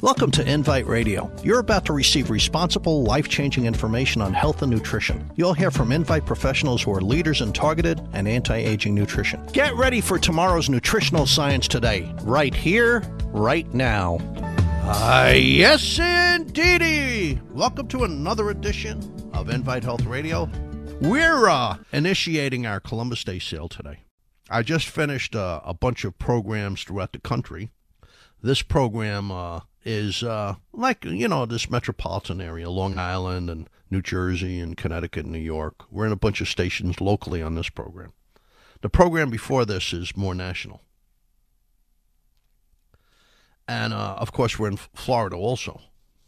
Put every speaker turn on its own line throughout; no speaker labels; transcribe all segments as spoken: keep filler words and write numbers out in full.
Welcome to Invite Radio. You're about to receive responsible, life-changing information on health and nutrition. You'll hear from Invite professionals who are leaders in targeted and anti-aging nutrition. Get ready for tomorrow's nutritional science today, right here, right now. Ah, uh, yes, indeedy. Welcome to another edition of Invite Health Radio. We're uh, initiating our Columbus Day sale today. I just finished uh, a bunch of programs throughout the country. This program uh, is uh, like, you know, this metropolitan area, Long Island and New Jersey and Connecticut and New York. We're in a bunch of stations locally on this program. The program before this is more national. And, uh, of course, we're in Florida also.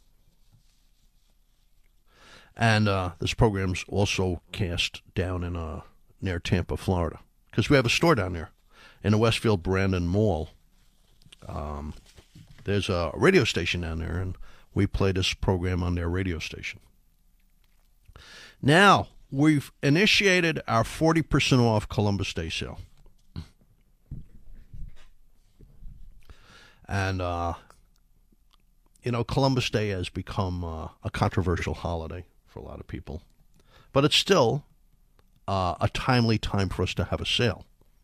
And uh, this program's also cast down in uh, near Tampa, Florida, because we have a store down there in the Westfield Brandon Mall. Um, there's a radio station down there, and we play this program on their radio station. Now, we've initiated our forty percent off Columbus Day sale. And, uh, you know, Columbus Day has become uh, a controversial holiday for a lot of people. But it's still uh, a timely time for us to have a sale.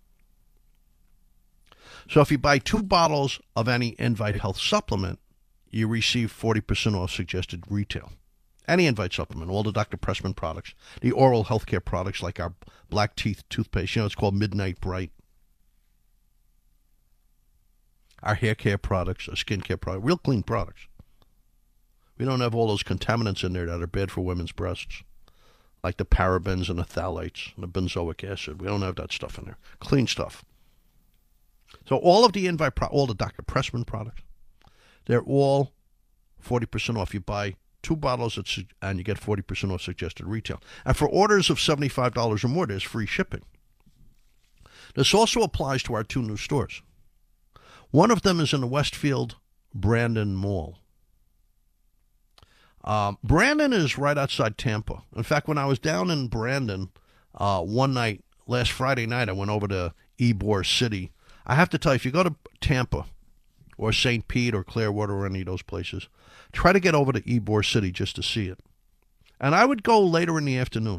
So if you buy two bottles of any Invite Health supplement, you receive forty percent off suggested retail. Any Invite supplement, all the Doctor Pressman products, the oral healthcare products like our black teeth toothpaste, you know, it's called Midnight Bright. Our hair care products, our skin care products, real clean products. We don't have all those contaminants in there that are bad for women's breasts, like the parabens and the phthalates and the benzoic acid. We don't have that stuff in there. Clean stuff. So all of the Invite, pro- all the Doctor Pressman products, they're all forty percent off. You buy two bottles at, and you get forty percent off suggested retail. And for orders of seventy-five dollars or more, there's free shipping. This also applies to our two new stores. One of them is in the Westfield Brandon Mall. Um, Brandon is right outside Tampa. In fact, when I was down in Brandon uh, one night, last Friday night, I went over to Ybor City. I have to tell you, if you go to Tampa or Saint Pete or Clearwater or any of those places, try to get over to Ybor City just to see it. And I would go later in the afternoon.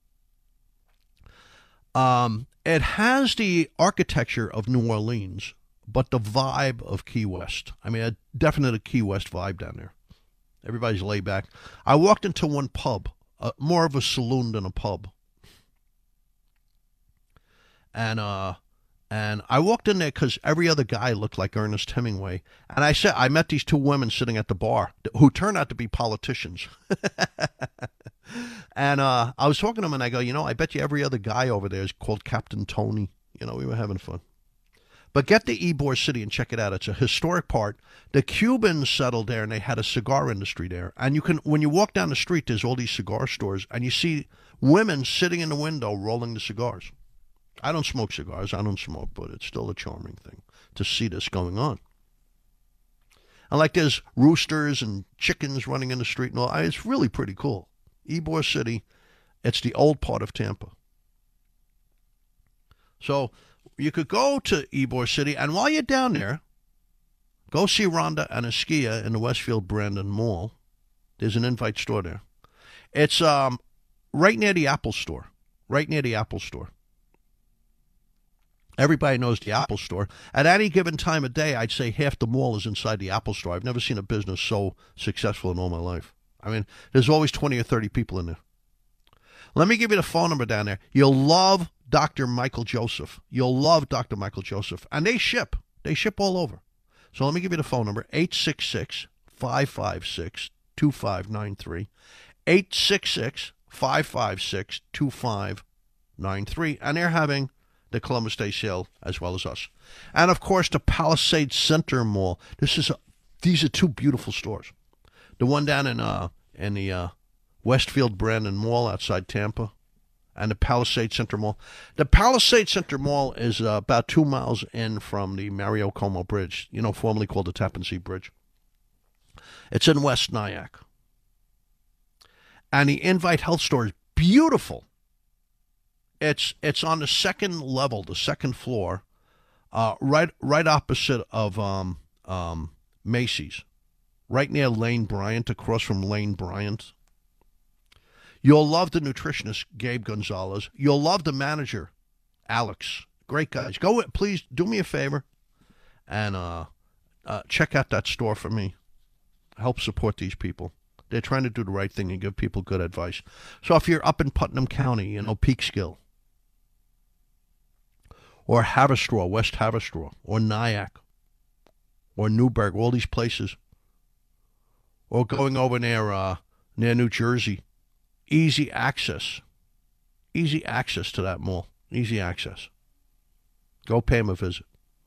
Um, it has the architecture of New Orleans, but the vibe of Key West. I mean, a definite Key West vibe down there. Everybody's laid back. I walked into one pub, uh, more of a saloon than a pub. And uh, and I walked in there because every other guy looked like Ernest Hemingway. And I said, I met these two women sitting at the bar who turned out to be politicians. And uh, I was talking to them, and I go, you know, I bet you every other guy over there is called Captain Tony. You know, we were having fun. But get to Ybor City and check it out. It's a historic part. The Cubans settled there, and they had a cigar industry there. And you can, when you walk down the street, there's all these cigar stores, and you see women sitting in the window rolling the cigars. I don't smoke cigars. I don't smoke, but it's still a charming thing to see this going on. And like there's roosters and chickens running in the street and all. It's really pretty cool. Ybor City, it's the old part of Tampa. So you could go to Ybor City, and while you're down there, go see Rhonda and Askia in the Westfield Brandon Mall. There's an Invite store there. It's um right near the Apple store. Right near the Apple store. Everybody knows the Apple store. At any given time of day, I'd say half the mall is inside the Apple store. I've never seen a business so successful in all my life. I mean, there's always twenty or thirty people in there. Let me give you the phone number down there. You'll love Doctor Michael Joseph. You'll love Doctor Michael Joseph. And they ship. They ship all over. So let me give you the phone number, eight six six, five five six, two five nine three. eight six six, five five six, two five nine three. And they're having the Columbus Day sale as well as us. And, of course, the Palisades Center Mall. This is a, these are two beautiful stores. The one down in uh in the uh, Westfield Brandon Mall outside Tampa, and the Palisades Center Mall. The Palisades Center Mall is uh, about two miles in from the Mario Como Bridge, you know, formerly called the Tappan Zee Bridge. It's in West Nyack. And the Invite Health store is beautiful. It's it's on the second level, the second floor, uh, right right opposite of um, um, Macy's. right near Lane Bryant, across from Lane Bryant. You'll love the nutritionist, Gabe Gonzalez. You'll love the manager, Alex. Great guys. Go, please do me a favor and uh, uh, check out that store for me. Help support these people. They're trying to do the right thing and give people good advice. So if you're up in Putnam County, you know, Peekskill, or Haverstraw, West Haverstraw, or Nyack, or Newburgh, all these places, or going over near uh, near New Jersey, easy access, easy access to that mall, easy access. Go pay them a visit.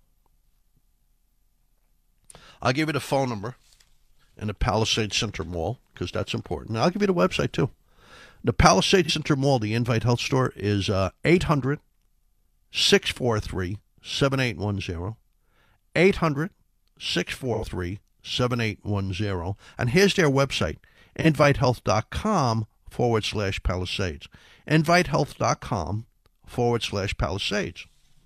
I'll give you the phone number in the Palisades Center Mall, because that's important. I'll give you the website, too. The Palisades Center Mall, the Invite Health Store, is uh, eight hundred, six four three, seven eight one zero. eight hundred, six four three, seven eight one zero. And here's their website, invitehealth.com forward slash Palisades. invitehealth.com forward slash Palisades.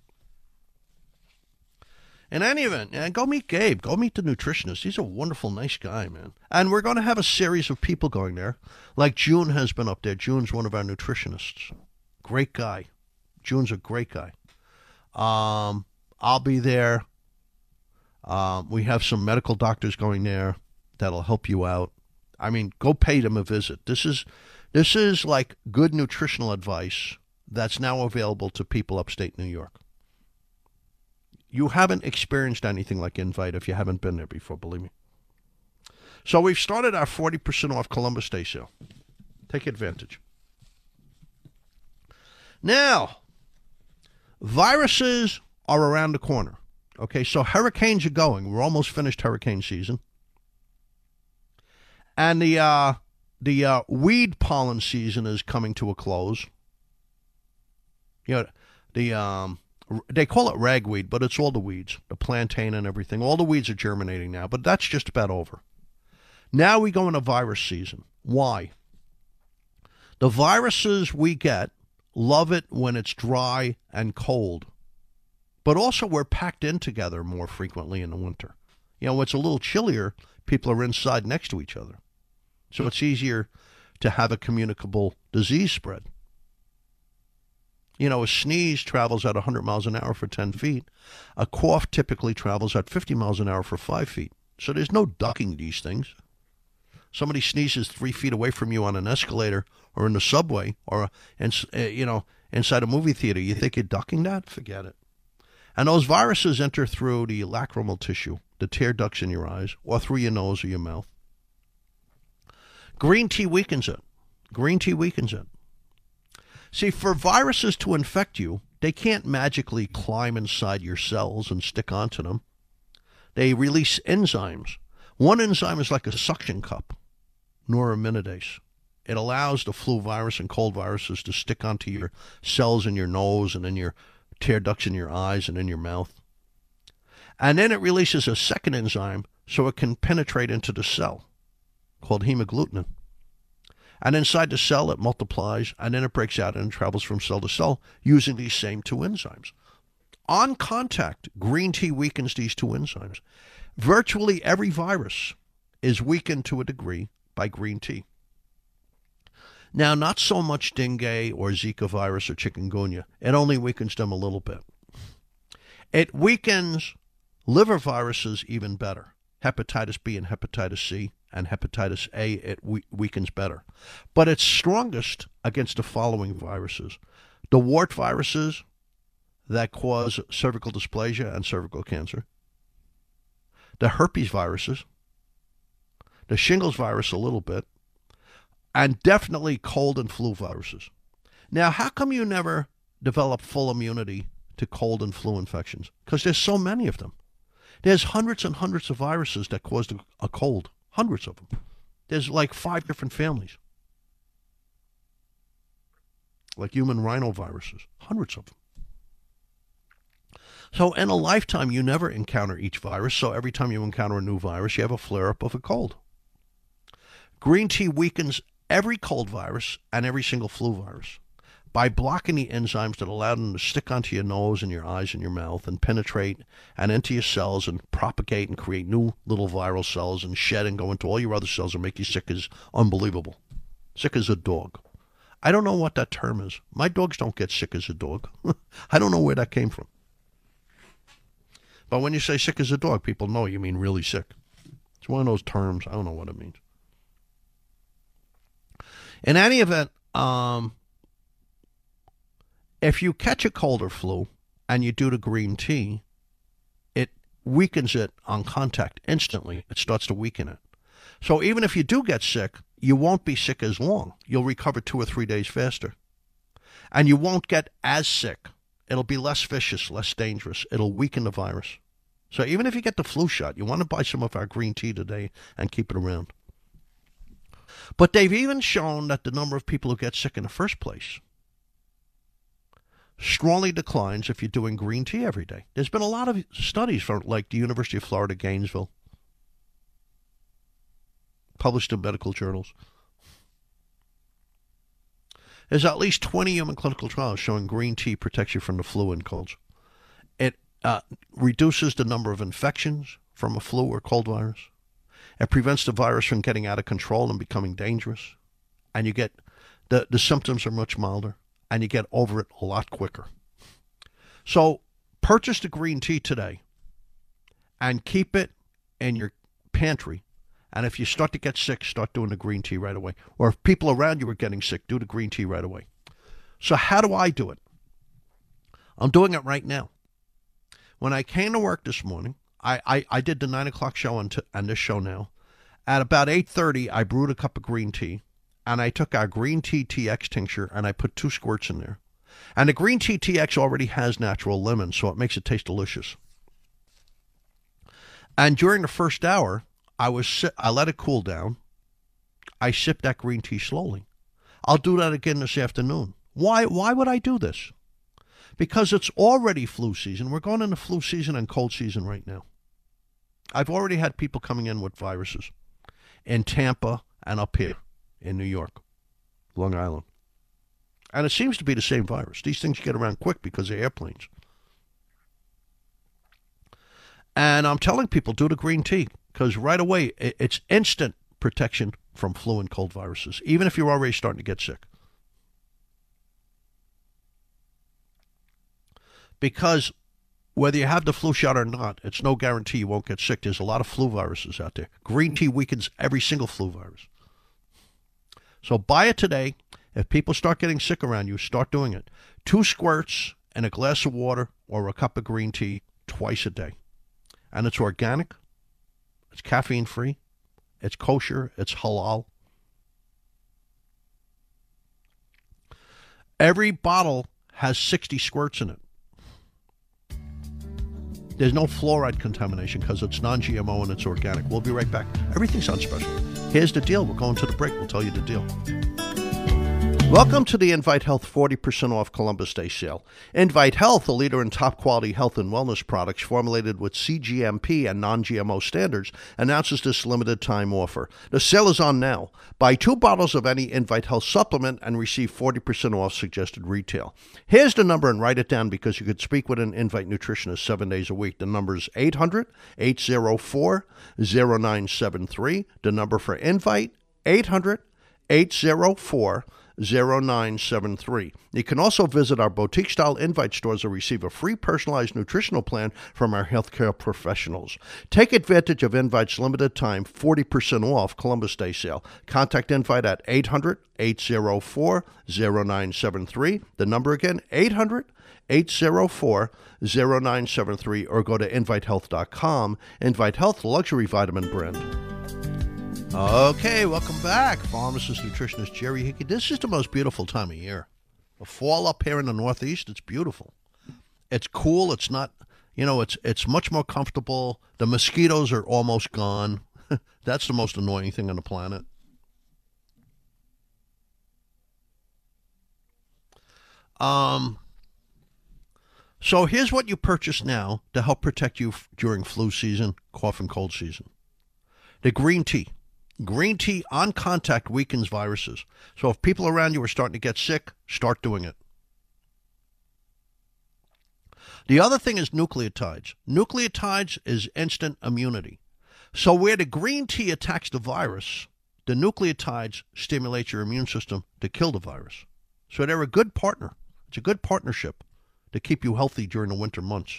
In any event, yeah, go meet Gabe. Go meet the nutritionist. He's a wonderful, nice guy, man. And we're going to have a series of people going there. Like June has been up there. June's one of our nutritionists. Great guy. June's a great guy. Um, I'll be there. Um, we have some medical doctors going there that'll help you out. I mean, go pay them a visit. This is, this is like good nutritional advice that's now available to people upstate New York. You haven't experienced anything like Invite if you haven't been there before, believe me. So we've started our forty percent off Columbus Day sale. Take advantage. Now, viruses are around the corner. Okay, so hurricanes are going. We're almost finished hurricane season. And the uh, the uh, weed pollen season is coming to a close. You know, the... Um, They call it ragweed, but it's all the weeds, the plantain and everything. All the weeds are germinating now, but that's just about over. Now we go into virus season. Why? The viruses we get love it when it's dry and cold, but also we're packed in together more frequently in the winter. You know, when it's a little chillier, people are inside next to each other. So it's easier to have a communicable disease spread. You know, a sneeze travels at one hundred miles an hour for ten feet. A cough typically travels at fifty miles an hour for five feet. So there's no ducking these things. Somebody sneezes three feet away from you on an escalator or in the subway or, uh, you know, inside a movie theater. You think you're ducking that? Forget it. And those viruses enter through the lacrimal tissue, the tear ducts in your eyes, or through your nose or your mouth. Green tea weakens it. Green tea weakens it. See, for viruses to infect you, they can't magically climb inside your cells and stick onto them. They release enzymes. One enzyme is like a suction cup, neuraminidase. It allows the flu virus and cold viruses to stick onto your cells in your nose and in your tear ducts in your eyes and in your mouth. And then it releases a second enzyme so it can penetrate into the cell, called hemagglutinin. And inside the cell, it multiplies, and then it breaks out and travels from cell to cell using these same two enzymes. On contact, green tea weakens these two enzymes. Virtually every virus is weakened to a degree by green tea. Now, not so much dengue or Zika virus or chikungunya. It only weakens them a little bit. It weakens liver viruses even better. Hepatitis B and hepatitis C. And hepatitis A, it we- weakens better. But it's strongest against the following viruses. The wart viruses that cause cervical dysplasia and cervical cancer. The herpes viruses. The shingles virus a little bit. And definitely cold and flu viruses. Now, how come you never develop full immunity to cold and flu infections? Because there's so many of them. There's hundreds and hundreds of viruses that cause a cold. Hundreds of them. There's like five different families. Like human rhinoviruses. Hundreds of them. So in a lifetime, you never encounter each virus. So every time you encounter a new virus, you have a flare-up of a cold. Green tea weakens every cold virus and every single flu virus. by blocking the enzymes that allow them to stick onto your nose and your eyes and your mouth and penetrate and into your cells and propagate and create new little viral cells and shed and go into all your other cells and make you sick is unbelievable. Sick as a dog. I don't know what that term is. My dogs don't get sick as a dog. I don't know where that came from. But when you say sick as a dog, people know you mean really sick. It's one of those terms. I don't know what it means. In any event, um, if you catch a cold or flu and you do the green tea, it weakens it on contact instantly. It starts to weaken it. So even if you do get sick, you won't be sick as long. You'll recover two or three days faster. And you won't get as sick. It'll be less vicious, less dangerous. It'll weaken the virus. So even if you get the flu shot, you want to buy some of our green tea today and keep it around. But they've even shown that the number of people who get sick in the first place strongly declines if you're doing green tea every day. There's been a lot of studies from like the University of Florida, Gainesville, published in medical journals. There's at least twenty human clinical trials showing green tea protects you from the flu and colds. It uh, reduces the number of infections from a flu or cold virus. It prevents the virus from getting out of control and becoming dangerous. And you get, the, the symptoms are much milder, and you get over it a lot quicker. So purchase the green tea today and keep it in your pantry. And if you start to get sick, start doing the green tea right away. Or if people around you are getting sick, do the green tea right away. So how do I do it? I'm doing it right now. When I came to work this morning, I, I, I did the nine o'clock show on, t- on this show now. At about eight thirty, I brewed a cup of green tea. And I took our green tea T X tincture and I put two squirts in there. And the green tea T X already has natural lemon, so it makes it taste delicious. And during the first hour, I was I let it cool down. I sipped that green tea slowly. I'll do that again this afternoon. Why why would I do this? Because it's already flu season. We're going into flu season and cold season right now. I've already had people coming in with viruses in Tampa and up here in New York, Long Island. And it seems to be the same virus. These things get around quick because of airplanes. And I'm telling people, do the green tea. Because right away, it's instant protection from flu and cold viruses, even if you're already starting to get sick. Because whether you have the flu shot or not, it's no guarantee you won't get sick. There's a lot of flu viruses out there. Green tea weakens every single flu virus. So buy it today. If people start getting sick around you, start doing it. Two squirts in a glass of water or a cup of green tea twice a day. And it's organic. It's caffeine-free. It's kosher. It's halal. Every bottle has sixty squirts in it. There's no fluoride contamination because it's non-G M O and it's organic. We'll be right back. Everything's on special. Here's the deal. We're going to the break. We'll tell you the deal. Welcome to the Invite Health forty percent off Columbus Day sale. Invite Health, a leader in top-quality health and wellness products formulated with C G M P and non-G M O standards, announces this limited-time offer. The sale is on now. Buy two bottles of any Invite Health supplement and receive forty percent off suggested retail. Here's the number, and write it down because you could speak with an Invite nutritionist seven days a week. The number is eight hundred, eight oh four, oh nine seven three. The number for Invite, eight hundred, eight oh four, oh nine seven three. You can also visit our boutique-style Invite stores or receive a free personalized nutritional plan from our healthcare professionals. Take advantage of Invite's limited-time forty percent off Columbus Day sale. Contact Invite at eight hundred, eight oh four, oh nine seven three. The number again, eight hundred, eight oh four, oh nine seven three, or go to invite health dot com. Invite Health, luxury vitamin brand. Okay, welcome back. Pharmacist, nutritionist Jerry Hickey. This is the most beautiful time of year. The fall up here in the Northeast, it's beautiful. It's cool. It's not, you know, it's it's much more comfortable. The mosquitoes are almost gone. That's the most annoying thing on the planet. Um. So here's what you purchase now to help protect you f- during flu season, cough and cold season. The green tea. Green tea on contact weakens viruses. So if people around you are starting to get sick, start doing it. The other thing is nucleotides. Nucleotides is instant immunity. So where the green tea attacks the virus, the nucleotides stimulate your immune system to kill the virus. So they're a good partner. It's a good partnership to keep you healthy during the winter months.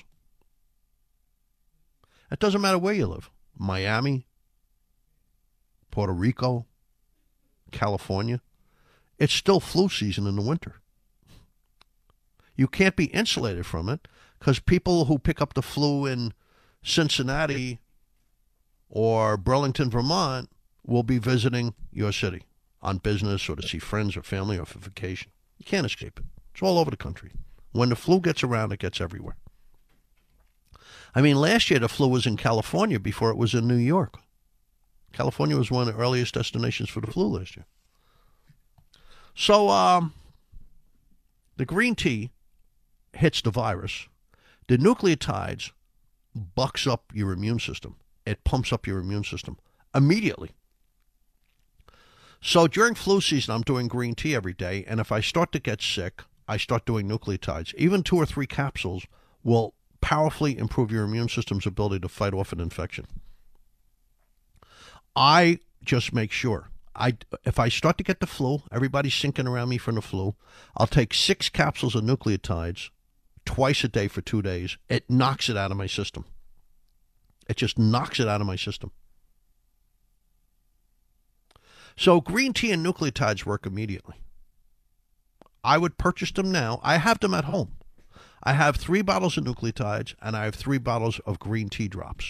It doesn't matter where you live. Miami, Puerto Rico, California. It's still flu season in the winter. You can't be insulated from it because people who pick up the flu in Cincinnati or Burlington, Vermont, will be visiting your city on business or to see friends or family or for vacation. You can't escape it. It's all over the country. When the flu gets around, it gets everywhere. I mean, last year the flu was in California before it was in New York. California was one of the earliest destinations for the flu last year. So um, the green tea hits the virus. The nucleotides bucks up your immune system. It pumps up your immune system immediately. So during flu season, I'm doing green tea every day, and if I start to get sick, I start doing nucleotides. Even two or three capsules will powerfully improve your immune system's ability to fight off an infection. I just make sure. I, if I start to get the flu, everybody's sinking around me from the flu, I'll take six capsules of nucleotides twice a day for two days. It knocks it out of my system. It just knocks it out of my system. So green tea and nucleotides work immediately. I would purchase them now. I have them at home. I have three bottles of nucleotides and I have three bottles of green tea drops.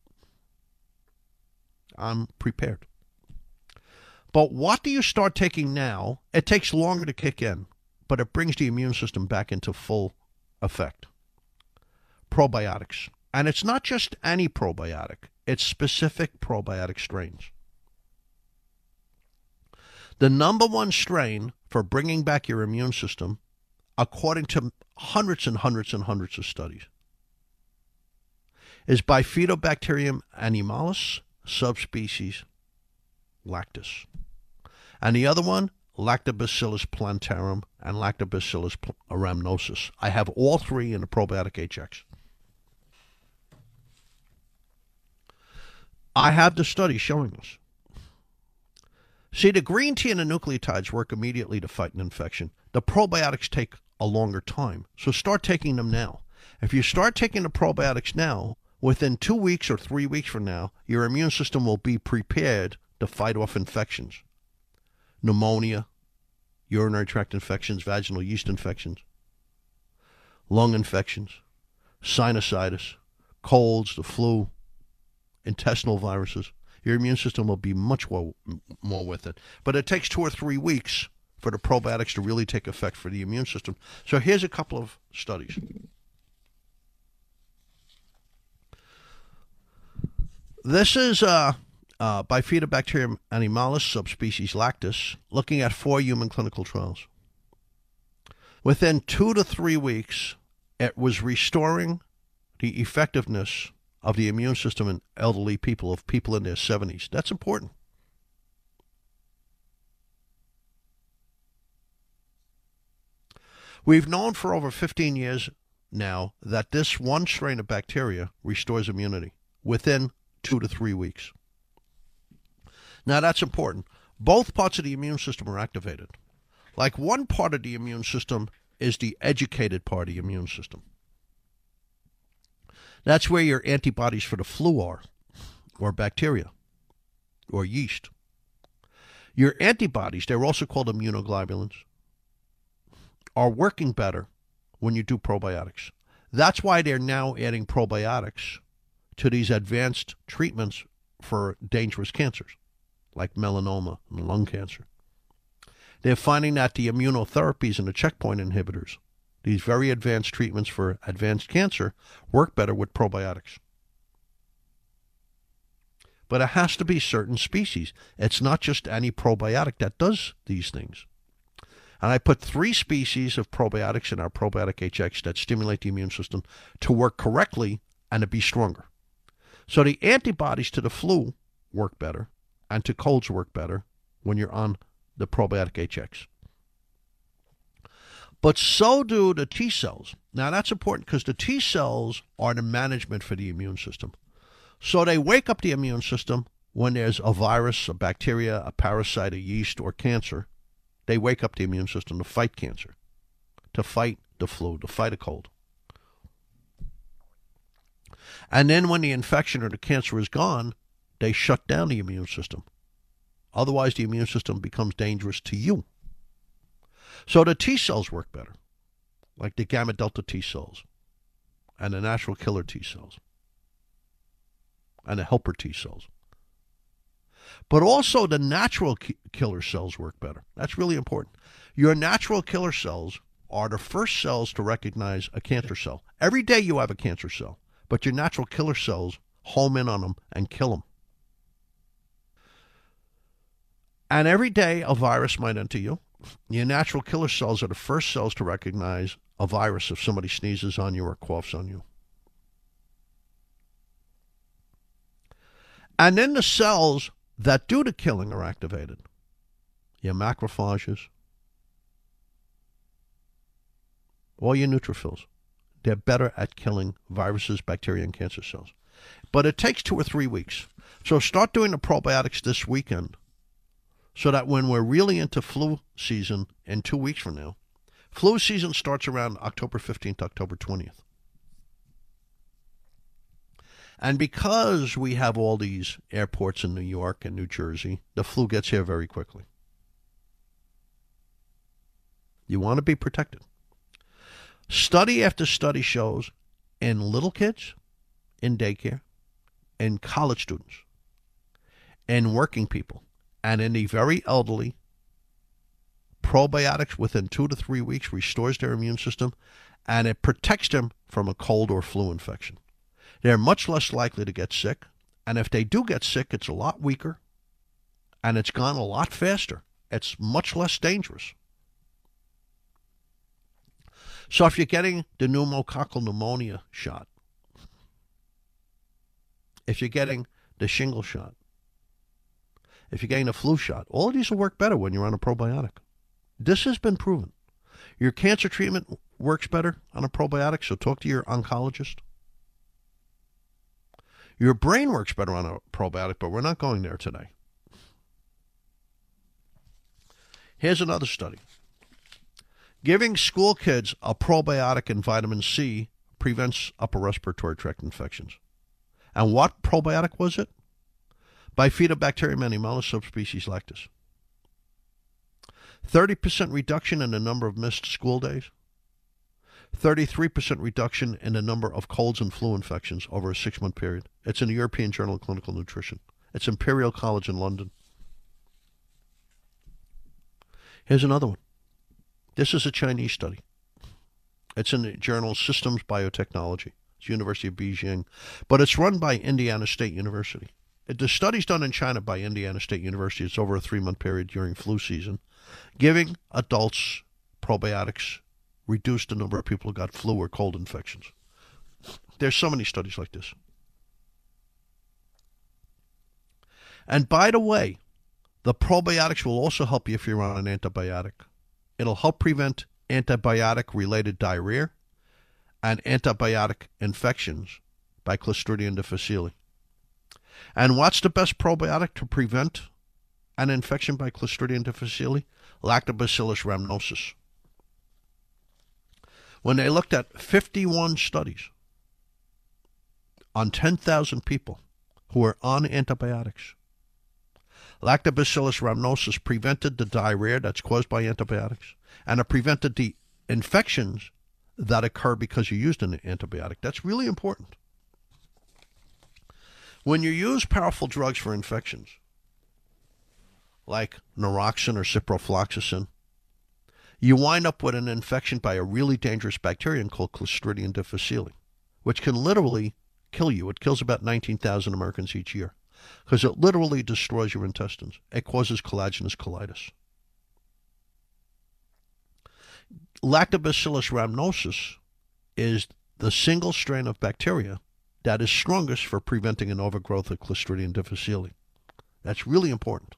I'm prepared. But what do you start taking now? It takes longer to kick in, but it brings the immune system back into full effect. Probiotics. And it's not just any probiotic. It's specific probiotic strains. The number one strain for bringing back your immune system, according to hundreds and hundreds and hundreds of studies, is Bifidobacterium animalis, subspecies lactis. And the other one, Lactobacillus plantarum and Lactobacillus rhamnosus. I have all three in the probiotic H X. I have the study showing this. See, the green tea and the nucleotides work immediately to fight an infection. The probiotics take a longer time, so start taking them now. If you start taking the probiotics now, within two weeks or three weeks from now, your immune system will be prepared to fight off infections. Pneumonia, urinary tract infections, vaginal yeast infections, lung infections, sinusitis, colds, the flu, intestinal viruses. Your immune system will be much more, more with it. But it takes two or three weeks for the probiotics to really take effect for the immune system. So here's a couple of studies. This is uh, uh, Bifidobacterium animalis, subspecies lactis, looking at four human clinical trials. Within two to three weeks, it was restoring the effectiveness of the immune system in elderly people, of people in their seventies. That's important. We've known for over fifteen years now that this one strain of bacteria restores immunity within two to three weeks. Now that's important. Both parts of the immune system are activated. Like one part of the immune system is the educated part of the immune system. That's where your antibodies for the flu are, or bacteria, or yeast. Your antibodies, they're also called immunoglobulins, are working better when you do probiotics. That's why they're now adding probiotics to these advanced treatments for dangerous cancers, like melanoma and lung cancer. They're finding that the immunotherapies and the checkpoint inhibitors, these very advanced treatments for advanced cancer, work better with probiotics. But it has to be certain species. It's not just any probiotic that does these things. And I put three species of probiotics in our probiotic H X that stimulate the immune system to work correctly and to be stronger. So the antibodies to the flu work better and to colds work better when you're on the probiotic H X. But so do the T cells. Now, that's important because the T cells are the management for the immune system. So they wake up the immune system when there's a virus, a bacteria, a parasite, a yeast, or cancer. They wake up the immune system to fight cancer, to fight the flu, to fight a cold. And then when the infection or the cancer is gone, they shut down the immune system. Otherwise, the immune system becomes dangerous to you. So the T cells work better, like the gamma delta T cells and the natural killer T cells and the helper T cells. But also the natural ki- killer cells work better. That's really important. Your natural killer cells are the first cells to recognize a cancer cell. Every day you have a cancer cell, but your natural killer cells home in on them and kill them. And every day a virus might enter you. Your natural killer cells are the first cells to recognize a virus if somebody sneezes on you or coughs on you. And then the cells that do the killing are activated. Your macrophages, all your neutrophils. They're better at killing viruses, bacteria, and cancer cells. But it takes two or three weeks. So start doing the probiotics this weekend so that when we're really into flu season in two weeks from now, flu season starts around October fifteenth, October twentieth. And because we have all these airports in New York and New Jersey, the flu gets here very quickly. You want to be protected. Study after study shows in little kids, in daycare, in college students, in working people, and in the very elderly, probiotics within two to three weeks restores their immune system, and it protects them from a cold or flu infection. They're much less likely to get sick, and if they do get sick, it's a lot weaker, and it's gone a lot faster. It's much less dangerous. So if you're getting the pneumococcal pneumonia shot, if you're getting the shingle shot, if you're getting the flu shot, all of these will work better when you're on a probiotic. This has been proven. Your cancer treatment works better on a probiotic, so talk to your oncologist. Your brain works better on a probiotic, but we're not going there today. Here's another study. Giving school kids a probiotic and vitamin C prevents upper respiratory tract infections. And what probiotic was it? Bifidobacterium animalis subspecies lactis. thirty percent reduction in the number of missed school days. thirty-three percent reduction in the number of colds and flu infections over a six-month period. It's in the European Journal of Clinical Nutrition. It's Imperial College in London. Here's another one. This is a Chinese study. It's in the journal Systems Biotechnology. It's University of Beijing. But it's run by Indiana State University. The study's done in China by Indiana State University. It's over a three-month period during flu season. Giving adults probiotics reduced the number of people who got flu or cold infections. There's so many studies like this. And by the way, the probiotics will also help you if you're on an antibiotic. It'll help prevent antibiotic-related diarrhea and antibiotic infections by Clostridium difficile. And what's the best probiotic to prevent an infection by Clostridium difficile? Lactobacillus rhamnosus. When they looked at fifty-one studies on ten thousand people who were on antibiotics, Lactobacillus rhamnosus prevented the diarrhea that's caused by antibiotics, and it prevented the infections that occur because you used an antibiotic. That's really important. When you use powerful drugs for infections, like naroxen or ciprofloxacin, you wind up with an infection by a really dangerous bacterium called Clostridium difficile, which can literally kill you. It kills about nineteen thousand Americans each year because it literally destroys your intestines. It causes collagenous colitis. Lactobacillus rhamnosus is the single strain of bacteria that is strongest for preventing an overgrowth of Clostridium difficile. That's really important.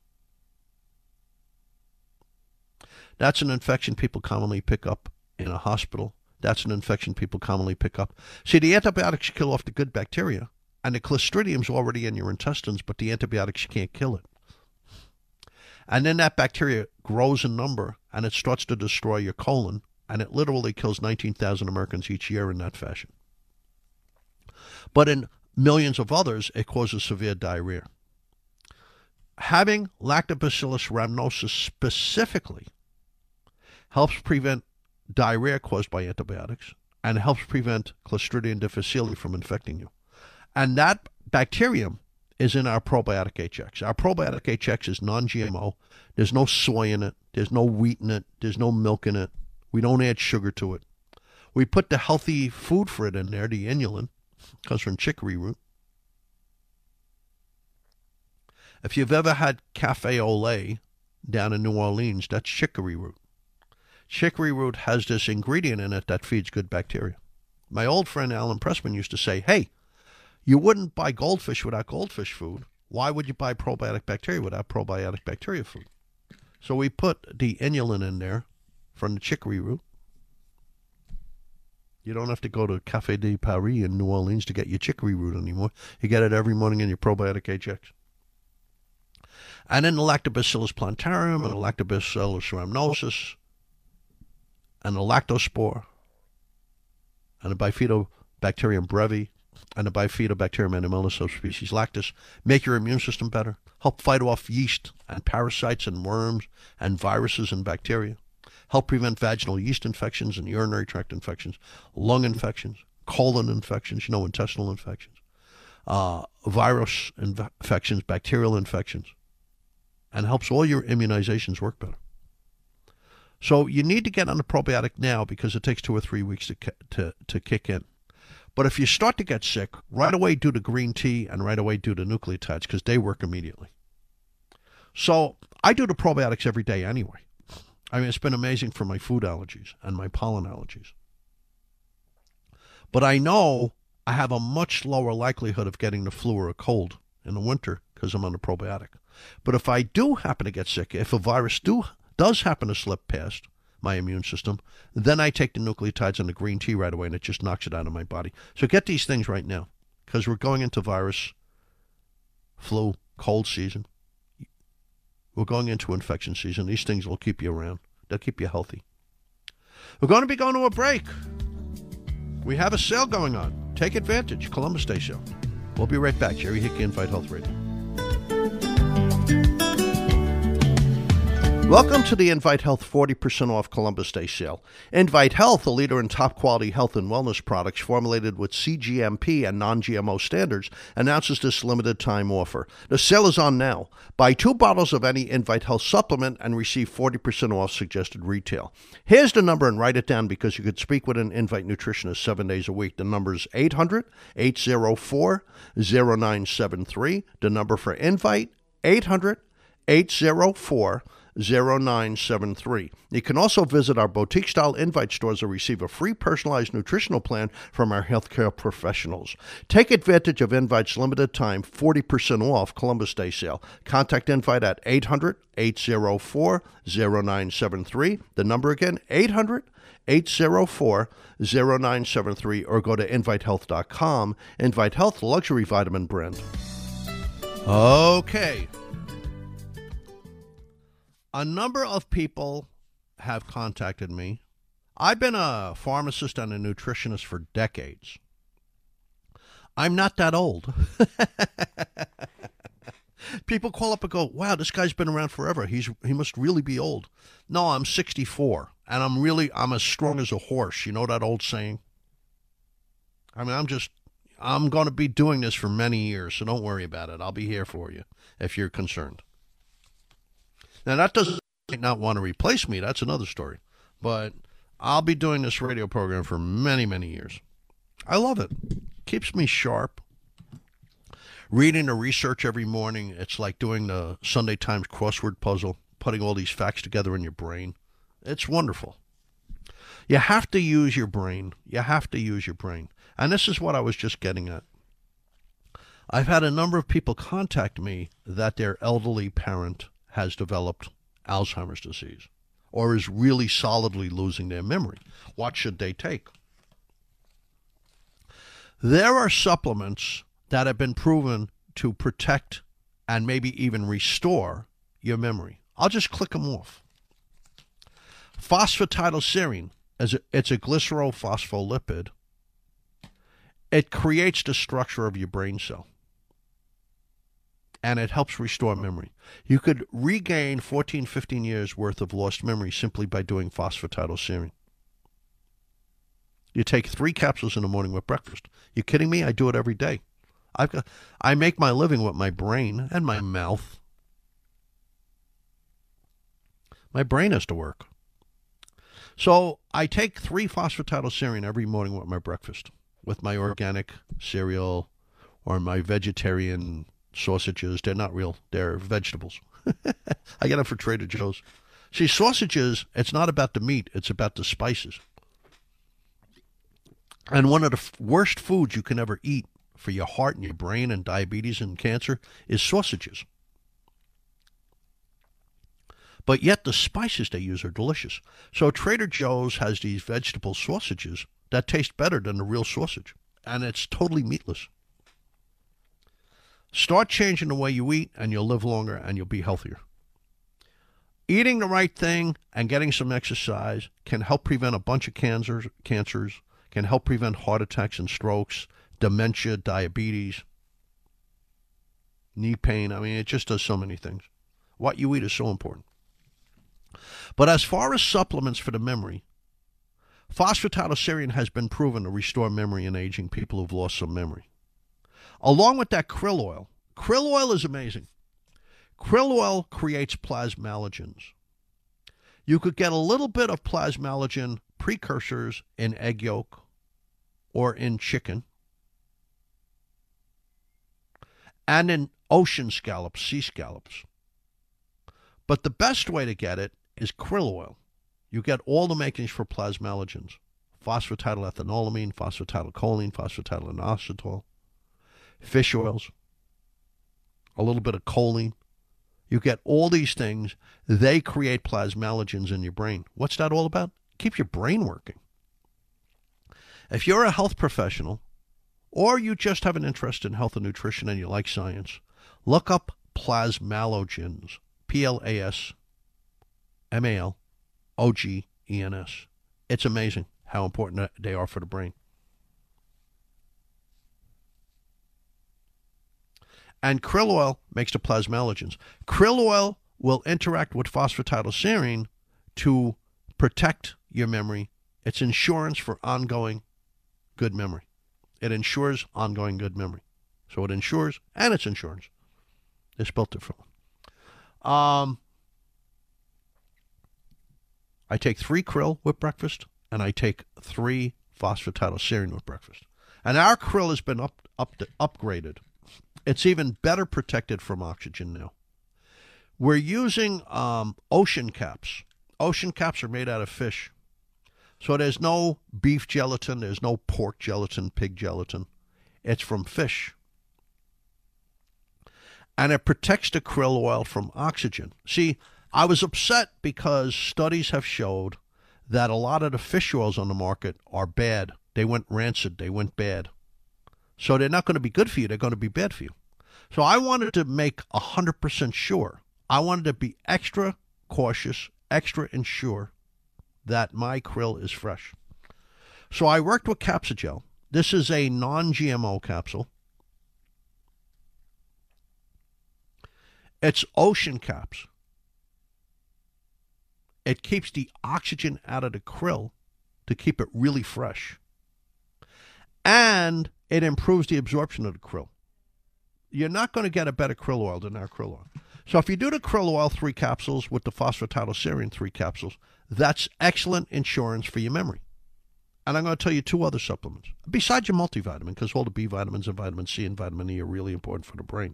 That's an infection people commonly pick up in a hospital That's an infection people commonly pick up. See, the antibiotics kill off the good bacteria, and the Clostridium's already in your intestines, but the antibiotics can't kill it. And then that bacteria grows in number, and it starts to destroy your colon, and it literally kills nineteen thousand Americans each year in that fashion. But in millions of others, it causes severe diarrhea. Having Lactobacillus rhamnosus specifically helps prevent diarrhea caused by antibiotics and helps prevent Clostridium difficile from infecting you. And that bacterium is in our probiotic H X. Our probiotic H X is non-G M O. There's no soy in it. There's no wheat in it. There's no milk in it. We don't add sugar to it. We put the healthy food for it in there, the inulin. Comes from chicory root. If you've ever had cafe au lait down in New Orleans, that's chicory root. Chicory root has this ingredient in it that feeds good bacteria. My old friend Alan Pressman used to say, hey, you wouldn't buy goldfish without goldfish food. Why would you buy probiotic bacteria without probiotic bacteria food? So we put the inulin in there from the chicory root. You don't have to go to Café de Paris in New Orleans to get your chicory root anymore. You get it every morning in your probiotic H X. And then the Lactobacillus plantarum and the Lactobacillus rhamnosus and the lactospore and the Bifidobacterium brevi and the Bifidobacterium annuellus subspecies lactis make your immune system better, help fight off yeast and parasites and worms and viruses and bacteria, help prevent vaginal yeast infections and urinary tract infections, lung infections, colon infections, you know, intestinal infections, uh, virus infections, bacterial infections, and helps all your immunizations work better. So you need to get on the probiotic now because it takes two or three weeks to, to, to kick in. But if you start to get sick, right away do the green tea and right away do the nucleotides because they work immediately. So I do the probiotics every day anyway. I mean, it's been amazing for my food allergies and my pollen allergies. But I know I have a much lower likelihood of getting the flu or a cold in the winter because I'm on the probiotic. But if I do happen to get sick, if a virus do does happen to slip past my immune system, then I take the nucleotides and the green tea right away, and it just knocks it out of my body. So get these things right now, because we're going into virus, flu, cold season. We're going into infection season. These things will keep you around. They'll keep you healthy. We're going to be going to a break. We have a sale going on. Take advantage. Columbus Day sale. We'll be right back. Jerry Hickey, Invite Health Radio. Welcome to the Invite Health forty percent off Columbus Day sale. Invite Health, a leader in top-quality health and wellness products formulated with C G M P and non-G M O standards, announces this limited-time offer. The sale is on now. Buy two bottles of any Invite Health supplement and receive forty percent off suggested retail. Here's the number, and write it down because you could speak with an Invite nutritionist seven days a week. The number is eight hundred, eight oh four, oh nine seven three. The number for Invite, eight hundred, eight oh four, oh nine seven three. You can also visit our boutique-style Invite stores to receive a free personalized nutritional plan from our healthcare professionals. Take advantage of Invite's limited time forty percent off Columbus Day sale. Contact Invite at eight hundred, eight oh four, oh nine seven three. The number again, eight hundred, eight oh four, oh nine seven three, or go to invite health dot com. Invite Health, luxury vitamin brand. Okay. A number of people have contacted me. I've been a pharmacist and a nutritionist for decades. I'm not that old. People call up and go, wow, this guy's been around forever. He's he must really be old. No, I'm sixty-four, and I'm really, I'm as strong as a horse. You know that old saying? I mean, I'm just, I'm going to be doing this for many years, so don't worry about it. I'll be here for you if you're concerned. Now, that doesn't not want to replace me. That's another story. But I'll be doing this radio program for many, many years. I love it. Keeps me sharp. Reading the research every morning, it's like doing the Sunday Times crossword puzzle, putting all these facts together in your brain. It's wonderful. You have to use your brain. You have to use your brain. And this is what I was just getting at. I've had a number of people contact me that their elderly parent has developed Alzheimer's disease. or is really solidly losing their memory. What should they take? There are supplements that have been proven to protect and maybe even restore your memory. I'll just click them off. Phosphatidylserine, as a, it's a glycerophospholipid. It creates the structure of your brain cell, and it helps restore memory. You could regain fourteen, fifteen years worth of lost memory simply by doing phosphatidylserine. You take three capsules in the morning with breakfast. You kidding me? I do it every day. I've got, I make my living with my brain and my mouth. My brain has to work. So I take three phosphatidylserine every morning with my breakfast, with my organic cereal or my vegetarian sausages. They're not real. They're vegetables. I get them for Trader Joe's. See, sausages, it's not about the meat. It's about the spices. And one of the f- worst foods you can ever eat for your heart and your brain and diabetes and cancer is sausages. But yet the spices they use are delicious. So Trader Joe's has these vegetable sausages that taste better than the real sausage. And it's totally meatless. Start changing the way you eat and you'll live longer and you'll be healthier. Eating the right thing and getting some exercise can help prevent a bunch of cancers, cancers, can help prevent heart attacks and strokes, dementia, diabetes, knee pain. I mean, it just does so many things. What you eat is so important. But as far as supplements for the memory, phosphatidylserine has been proven to restore memory in aging people who've lost some memory. Along with that krill oil. Krill oil is amazing. Krill oil creates plasmalogens. You could get a little bit of plasmalogen precursors in egg yolk or in chicken and in ocean scallops, sea scallops. But the best way to get it is krill oil. You get all the makings for plasmalogens. Phosphatidylethanolamine, phosphatidylcholine, phosphatidylinositol, fish oils, a little bit of choline. You get all these things. They create plasmalogens in your brain. What's that all about? Keep your brain working. If you're a health professional or you just have an interest in health and nutrition and you like science, look up plasmalogens. P L A S M A L O G E N S. It's amazing how important they are for the brain. And krill oil makes the plasmalogens. Krill oil will interact with phosphatidylserine to protect your memory. It's insurance for ongoing good memory. It ensures ongoing good memory. So it insures and it's insurance. They're spelled differently. Um, I take three krill with breakfast, and I take three phosphatidylserine with breakfast. And our krill has been up, up to, upgraded. It's even better protected from oxygen now. We're using um, ocean caps. Ocean caps are made out of fish. So there's no beef gelatin, there's no pork gelatin, pig gelatin. It's from fish. And it protects the krill oil from oxygen. See, I was upset because studies have showed that a lot of the fish oils on the market are bad. They went rancid. They went bad. So they're not going to be good for you. They're going to be bad for you. So I wanted to make one hundred percent sure. I wanted to be extra cautious, extra ensure that my krill is fresh. So I worked with Capsugel. This is a non-G M O capsule. It's ocean caps. It keeps the oxygen out of the krill to keep it really fresh. And it improves the absorption of the krill. You're not going to get a better krill oil than our krill oil. So if you do the krill oil three capsules with the phosphatidylserine three capsules, that's excellent insurance for your memory. And I'm going to tell you two other supplements, besides your multivitamin, because all the B vitamins and vitamin C and vitamin E are really important for the brain.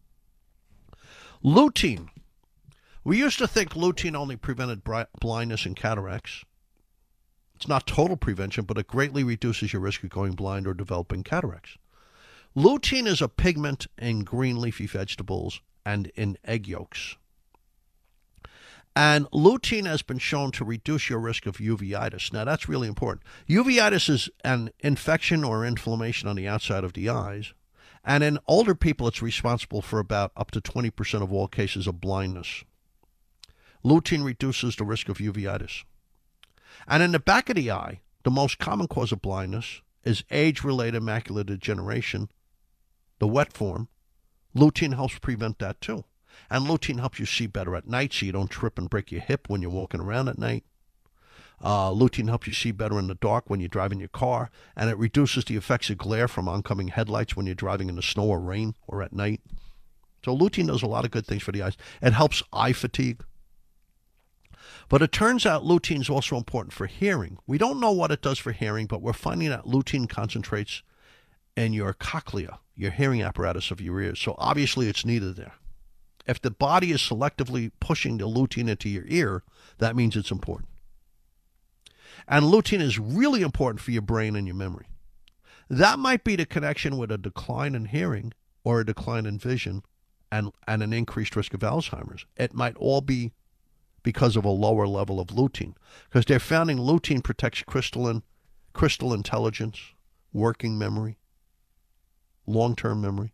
Lutein. We used to think lutein only prevented blindness and cataracts. It's not total prevention, but it greatly reduces your risk of going blind or developing cataracts. Lutein is a pigment in green leafy vegetables and in egg yolks. And lutein has been shown to reduce your risk of uveitis. Now, that's really important. Uveitis is an infection or inflammation on the outside of the eyes. And in older people, it's responsible for about up to twenty percent of all cases of blindness. Lutein reduces the risk of uveitis. And in the back of the eye, the most common cause of blindness is age-related macular degeneration, the wet form. Lutein helps prevent that too. And lutein helps you see better at night so you don't trip and break your hip when you're walking around at night. Uh, lutein helps you see better in the dark when you're driving your car, and it reduces the effects of glare from oncoming headlights when you're driving in the snow or rain or at night. So lutein does a lot of good things for the eyes. It helps eye fatigue. But it turns out lutein is also important for hearing. We don't know what it does for hearing, but we're finding that lutein concentrates in your cochlea, your hearing apparatus of your ears. So obviously it's needed there. If the body is selectively pushing the lutein into your ear, that means it's important. And lutein is really important for your brain and your memory. That might be the connection with a decline in hearing or a decline in vision and, and an increased risk of Alzheimer's. It might all be because of a lower level of lutein, because they're finding lutein protects crystalline, crystal intelligence, working memory, long-term memory.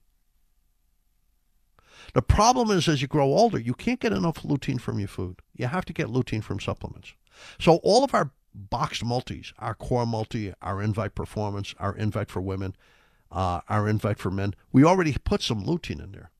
The problem is, as you grow older, you can't get enough lutein from your food. You have to get lutein from supplements. So all of our boxed multis, our core multi, our Invite Performance, our Invite for women, uh, our Invite for men, we already put some lutein in there.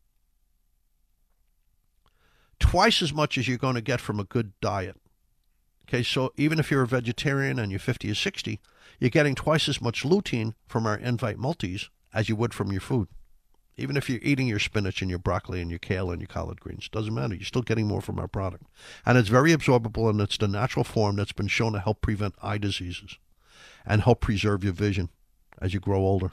Twice as much as you're going to get from a good diet. Okay, so even if you're a vegetarian and you're fifty or sixty, you're getting twice as much lutein from our Invite multis as you would from your food. Even if you're eating your spinach and your broccoli and your kale and your collard greens, doesn't matter. You're still getting more from our product. And it's very absorbable, and it's the natural form that's been shown to help prevent eye diseases and help preserve your vision as you grow older.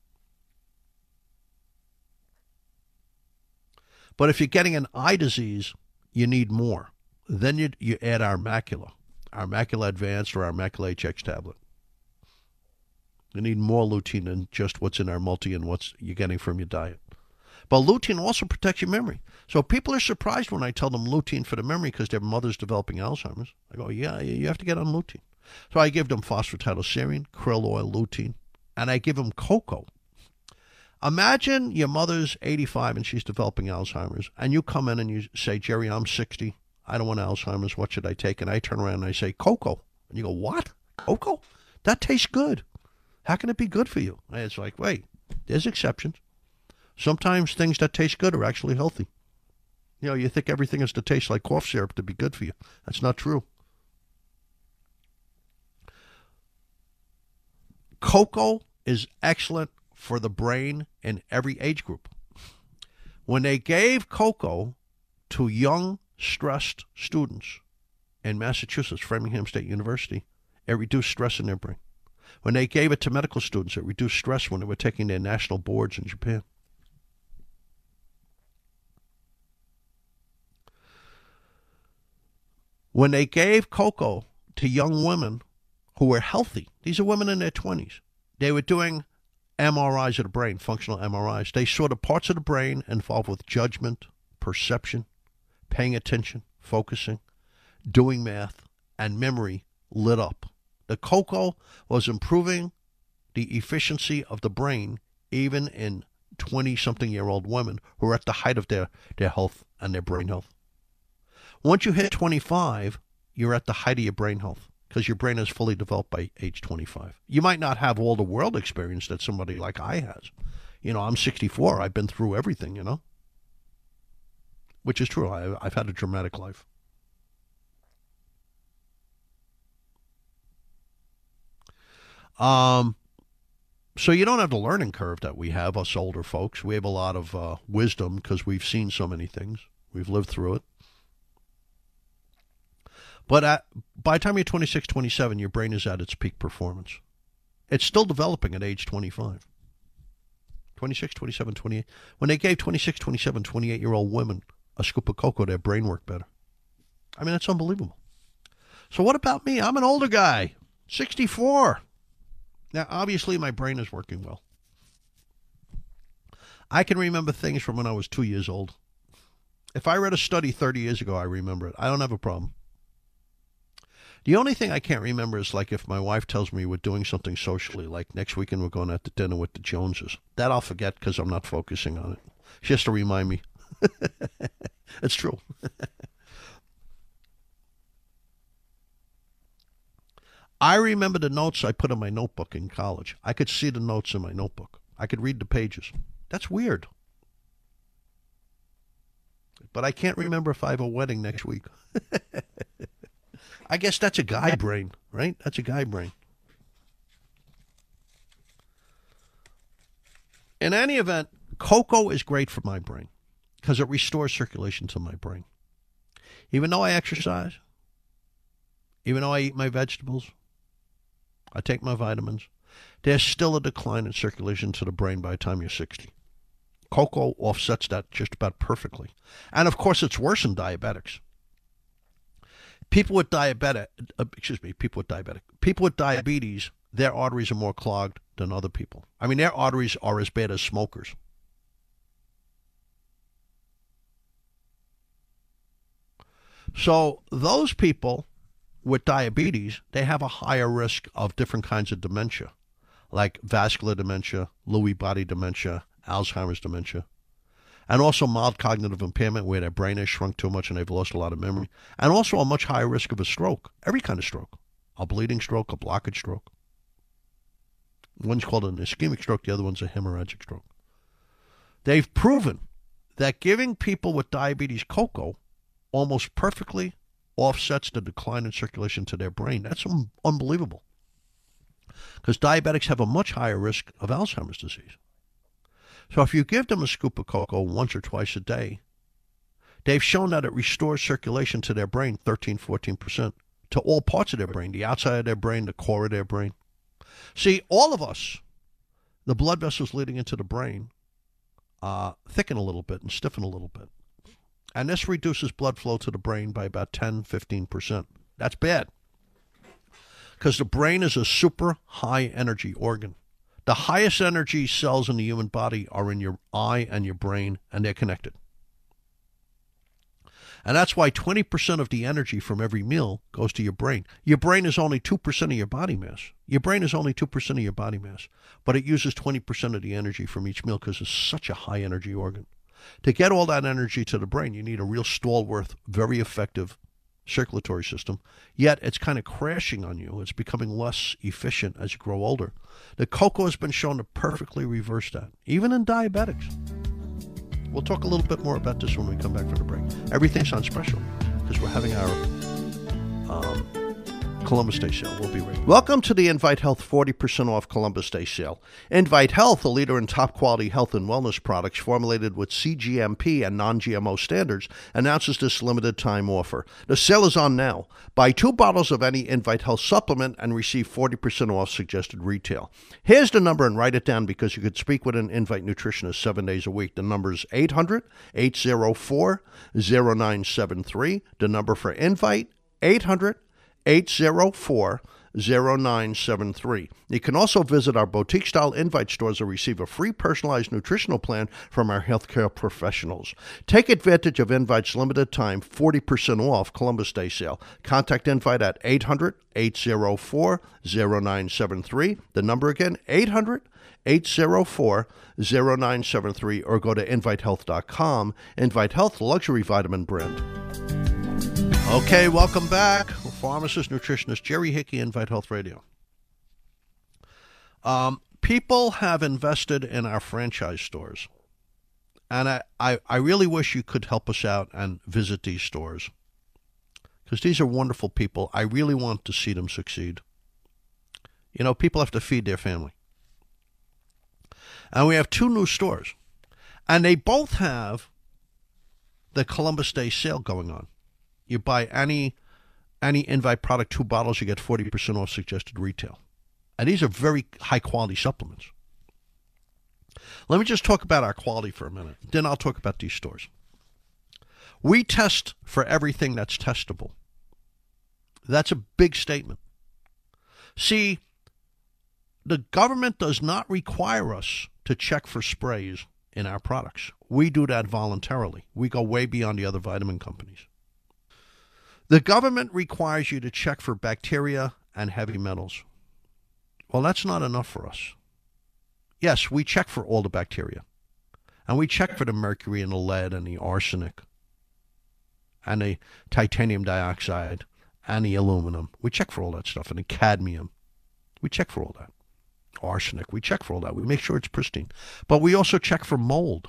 But if you're getting an eye disease, you need more. Then you, you add our macula, our macula advanced or our macula H X tablet. You need more lutein than just what's in our multi and what's you're getting from your diet. But lutein also protects your memory. So people are surprised when I tell them lutein for the memory because their mother's developing Alzheimer's. I go, yeah, you have to get on lutein. So I give them phosphatidylserine, krill oil, lutein, and I give them cocoa. Imagine your mother's eighty-five and she's developing Alzheimer's, and you come in and you say, Jerry, I'm sixty. I don't want Alzheimer's. What should I take? And I turn around and I say, cocoa. And you go, what? Cocoa? That tastes good. How can it be good for you? And it's like, wait, there's exceptions. Sometimes things that taste good are actually healthy. You know, you think everything has to taste like cough syrup to be good for you. That's not true. Cocoa is excellent for the brain in every age group. When they gave cocoa to young, stressed students in Massachusetts, Framingham State University, it reduced stress in their brain. When they gave it to medical students, it reduced stress when they were taking their national boards in Japan. When they gave cocoa to young women who were healthy, these are women in their twenties, they were doing M R Is of the brain, functional M R Is. They saw the parts of the brain involved with judgment, perception, paying attention, focusing, doing math, and memory lit up. The cocoa was improving the efficiency of the brain even in twenty-something-year-old women who are at the height of their, their health and their brain health. Once you hit twenty-five, you're at the height of your brain health because your brain is fully developed by age twenty-five. You might not have all the world experience that somebody like I has. You know, I'm sixty-four. I've been through everything, you know, which is true. I, I've had a dramatic life. Um, so you don't have the learning curve that we have, us older folks. We have a lot of uh, wisdom because we've seen so many things. We've lived through it. But at, by the time you're twenty-six, twenty-seven, your brain is at its peak performance. It's still developing at age twenty-five. twenty-six, twenty-seven, twenty-eight. When they gave twenty-six, twenty-seven, twenty-eight-year-old women a scoop of cocoa, their brain worked better. I mean, that's unbelievable. So what about me? I'm an older guy, sixty-four. Now, obviously, my brain is working well. I can remember things from when I was two years old. If I read a study thirty years ago, I remember it. I don't have a problem. The only thing I can't remember is like if my wife tells me we're doing something socially, like next weekend we're going out to dinner with the Joneses. That I'll forget because I'm not focusing on it. She has to remind me. It's true. I remember the notes I put in my notebook in college. I could see the notes in my notebook. I could read the pages. That's weird. But I can't remember if I have a wedding next week. I guess that's a guy brain, right? That's a guy brain. In any event, cocoa is great for my brain because it restores circulation to my brain. Even though I exercise, even though I eat my vegetables, I take my vitamins, there's still a decline in circulation to the brain by the time you're sixty. Cocoa offsets that just about perfectly. And of course, it's worse in diabetics. People with diabetic, uh, excuse me, people with diabetic, people with diabetes, their arteries are more clogged than other people. I mean, their arteries are as bad as smokers. So those people with diabetes, they have a higher risk of different kinds of dementia, like vascular dementia, Lewy body dementia, Alzheimer's dementia, and also mild cognitive impairment where their brain has shrunk too much and they've lost a lot of memory, and also a much higher risk of a stroke, every kind of stroke, a bleeding stroke, a blockage stroke. One's called an ischemic stroke, the other one's a hemorrhagic stroke. They've proven that giving people with diabetes cocoa almost perfectly offsets the decline in circulation to their brain. That's un- unbelievable. Because diabetics have a much higher risk of Alzheimer's disease. So if you give them a scoop of cocoa once or twice a day, they've shown that it restores circulation to their brain thirteen, fourteen percent, to all parts of their brain, the outside of their brain, the core of their brain. See, all of us, the blood vessels leading into the brain, uh, thicken a little bit and stiffen a little bit. And this reduces blood flow to the brain by about ten, fifteen percent. That's bad. Because the brain is a super high energy organ. The highest energy cells in the human body are in your eye and your brain, and they're connected. And that's why twenty percent of the energy from every meal goes to your brain. Your brain is only two percent of your body mass. Your brain is only two percent of your body mass, but it uses twenty percent of the energy from each meal because it's such a high energy organ. To get all that energy to the brain, you need a real stalwart, very effective circulatory system, yet it's kind of crashing on you. It's becoming less efficient as you grow older. The cocoa has been shown to perfectly reverse that, even in diabetics. We'll talk a little bit more about this when we come back from the break. Everything's on special because we're having our um, Columbus Day sale. We'll be right. Welcome to the Invite Health forty percent off Columbus Day sale. Invite Health, a leader in top quality health and wellness products formulated with C G M P and non-G M O standards, announces this limited time offer. The sale is on now. Buy two bottles of any Invite Health supplement and receive forty percent off suggested retail. Here's the number, and write it down because you could speak with an Invite nutritionist seven days a week. The number is eight hundred, eight oh four, oh nine seven three. The number for Invite, eight hundred, eight oh four, oh nine seven three. You can also visit our boutique-style Invite stores and receive a free personalized nutritional plan from our healthcare professionals. Take advantage of Invite's limited time forty percent off Columbus Day sale. Contact Invite at eight hundred, eight oh four, oh nine seven three. The number again, eight hundred, eight oh four, oh nine seven three, or go to invite health dot com. Invite Health, luxury vitamin brand. Okay, welcome back. Pharmacist, nutritionist Jerry Hickey, Invite Health Radio. Um, people have invested in our franchise stores, and I, I, I really wish you could help us out and visit these stores because these are wonderful people. I really want to see them succeed. You know, people have to feed their family. And we have two new stores, and they both have the Columbus Day sale going on. You buy any any Invite product, two bottles, you get forty percent off suggested retail. And these are very high-quality supplements. Let me just talk about our quality for a minute. Then I'll talk about these stores. We test for everything that's testable. That's a big statement. See, the government does not require us to check for sprays in our products. We do that voluntarily. We go way beyond the other vitamin companies. The government requires you to check for bacteria and heavy metals. Well, that's not enough for us. Yes, we check for all the bacteria. And we check for the mercury and the lead and the arsenic and the titanium dioxide and the aluminum. We check for all that stuff, and the cadmium. We check for all that. Arsenic, we check for all that. We make sure it's pristine. But we also check for mold.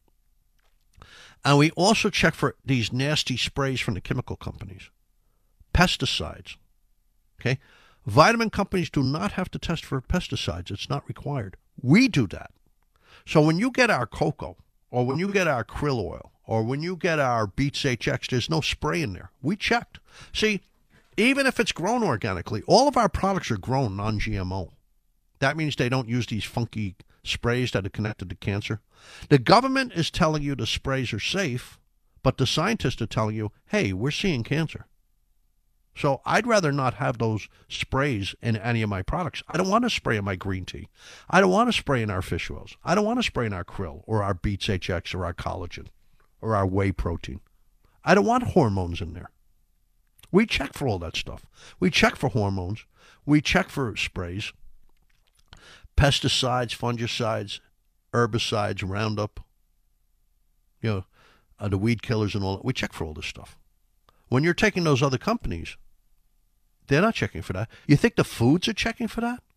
And we also check for these nasty sprays from the chemical companies. Pesticides. Okay? Vitamin companies do not have to test for pesticides. It's not required. We do that. So when you get our cocoa, or when you get our krill oil, or when you get our Beets H X, there's no spray in there. We checked. See, even if it's grown organically, all of our products are grown non G M O. That means they don't use these funky sprays that are connected to cancer. The government is telling you the sprays are safe, but the scientists are telling you, hey, we're seeing cancer. So I'd rather not have those sprays in any of my products. I don't want to spray in my green tea. I don't want to spray in our fish oils. I don't want to spray in our krill or our Beets H X or our collagen or our whey protein. I don't want hormones in there. We check for all that stuff. We check for hormones. We check for sprays, pesticides, fungicides, herbicides, Roundup, you know, uh, the weed killers and all that. We check for all this stuff. When you're taking those other companies, they're not checking for that. You think the foods are checking for that?